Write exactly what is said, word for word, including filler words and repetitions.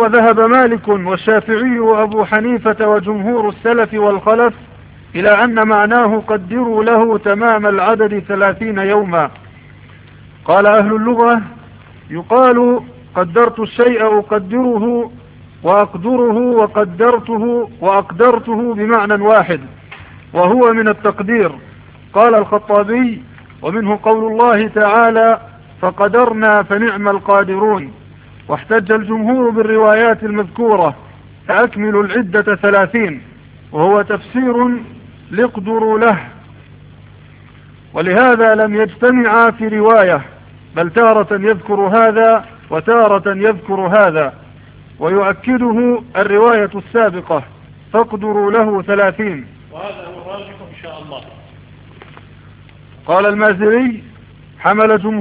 وذهب مالك والشافعي وأبو حنيفة وجمهور السلف والخلف إلى أن معناه قدروا له تمام العدد ثلاثين يوما. قال أهل اللغة يقال قدرت الشيء أقدره وأقدره وقدرته وأقدرته بمعنى واحد وهو من التقدير. قال الخطابي ومنه قول الله تعالى فقدرنا فنعم القادرون. واحتج الجمهور بالروايات المذكورة فأكملوا العدة ثلاثين وهو تفسير لاقدروا له، ولهذا لم يجتمعا في رواية بل تارة يذكر هذا وتارة يذكر هذا، ويؤكده الرواية السابقة فاقدروا له ثلاثين. وهذا هو الراجح إن شاء الله. قال المازري حمل جمهور